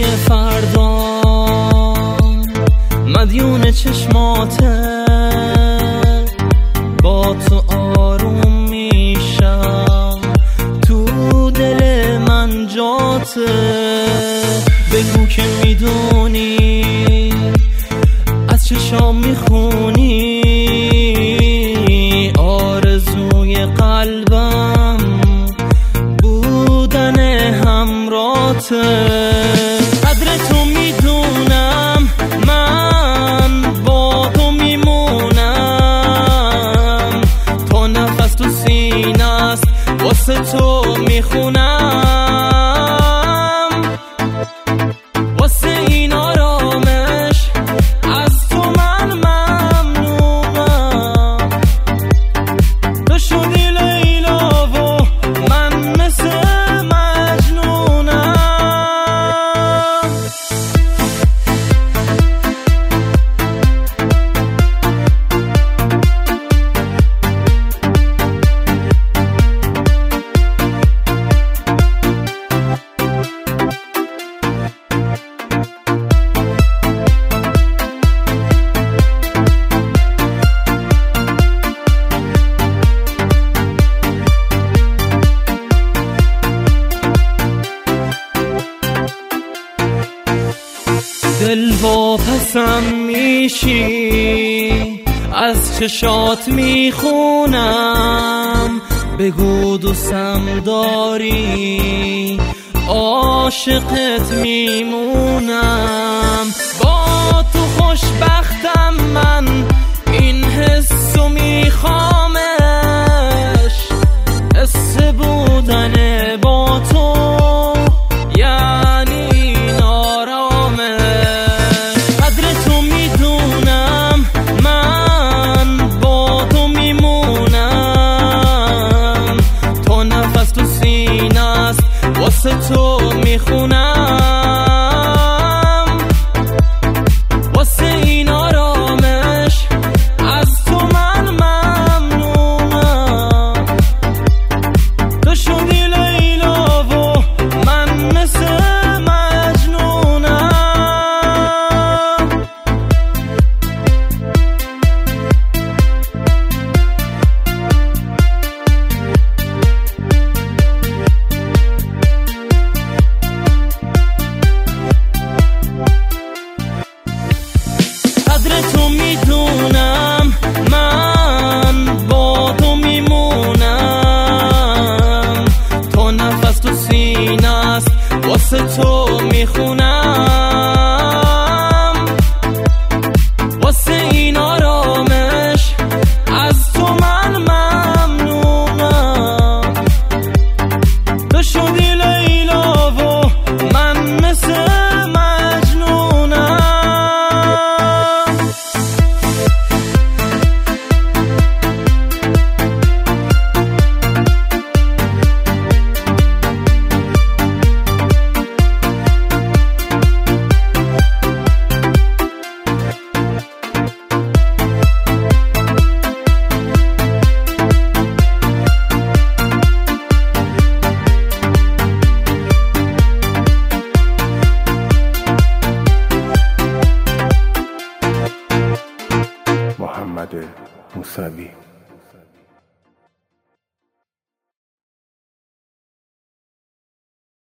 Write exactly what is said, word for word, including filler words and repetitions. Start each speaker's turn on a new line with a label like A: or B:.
A: فردا مدیون چشماته، با تو آروم میشم، تو دل من جاته. بگو که میدونی از چشام میخونی آرزوی قلبم بودن همراته. قدر تو میدونم، من با تو میمونم، تا نفس تو سینه است واسه تو میخونم، واسه این آرامش از تو من ممنونم. تو شدی لیلا و من مثل مجنونم. دل واپسم میشی، از چشات میخونم. بگو دوستم داری، عاشقت میمونم. با تو خوشبختم من، این حسو میخوامش، حس بودن با تو واسه تو میخونم، واسه این آرامش از تو من ممنونم. تو شدی لیلا و من مثل مجنونم. تو میدونم، من با تو میمونم، تا نفس تو سینه است واسه تو میخونم، واسه این آرامش از تو من ممنونم. تو شدی لیلا و من مثل
B: محمد موسوی.